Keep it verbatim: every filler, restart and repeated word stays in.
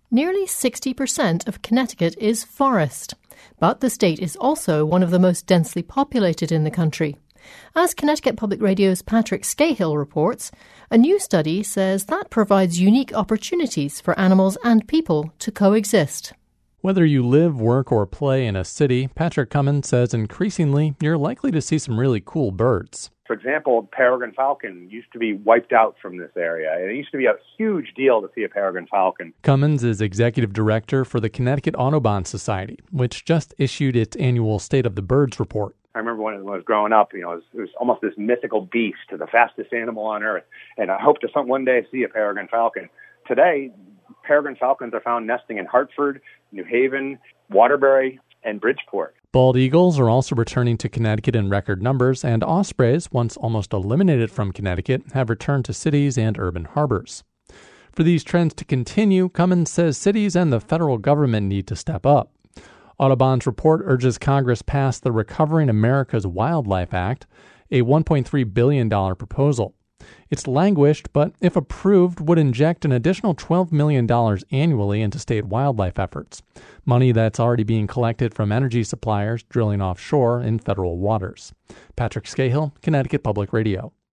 Nearly sixty percent of Connecticut is forest, but the state is also one of the most densely populated in the country. As Connecticut Public Radio's Patrick Scahill reports, a new study says that provides unique opportunities for animals and people to coexist. Whether you live, work, or play in a city, Patrick Cummins says increasingly you're likely to see some really cool birds. For example, peregrine falcon used to be wiped out from this area. It used to be a huge deal to see a peregrine falcon. Cummins is executive director for the Connecticut Audubon Society, which just issued its annual State of the Birds report. I remember when I was growing up, you know, it was, it was almost this mythical beast, the fastest animal on earth. And I hope to some, one day see a peregrine falcon. Today, peregrine falcons are found nesting in Hartford, New Haven, Waterbury, and Bridgeport. Bald eagles are also returning to Connecticut in record numbers, and ospreys, once almost eliminated from Connecticut, have returned to cities and urban harbors. For these trends to continue, Cummins says cities and the federal government need to step up. Audubon's report urges Congress pass the Recovering America's Wildlife Act, a one point three billion dollars proposal. It's languished, but if approved, would inject an additional twelve million dollars annually into state wildlife efforts, money that's already being collected from energy suppliers drilling offshore in federal waters. Patrick Scahill, Connecticut Public Radio.